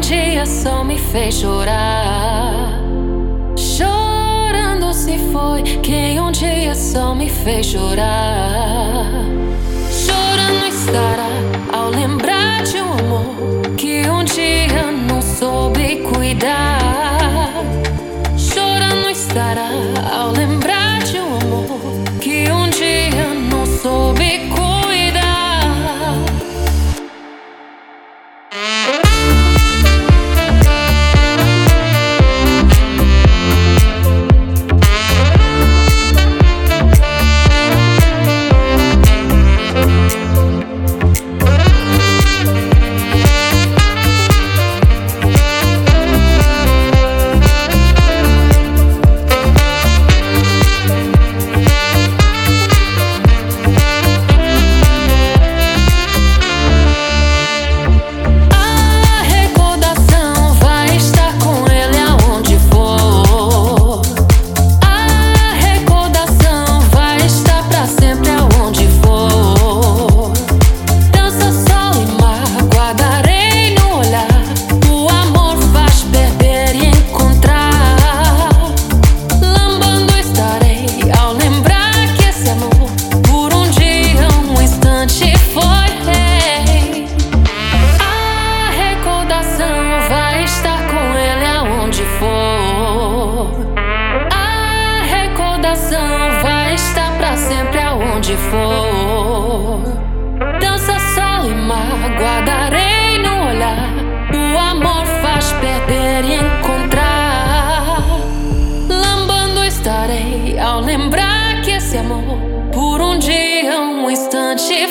dia só me fez chorar. Chorando se foi quem um dia só me fez chorar. Chorando estará ao lembrar de um amor que um dia não soube cuidar. Chorando estará ao lembrar de um amor que um dia não soube cuidar. Vai estar pra sempre aonde for. Dança, sol e mar, guardarei no olhar. O amor faz perder e encontrar. Lambando estarei ao lembrar que esse amor por um dia, um instante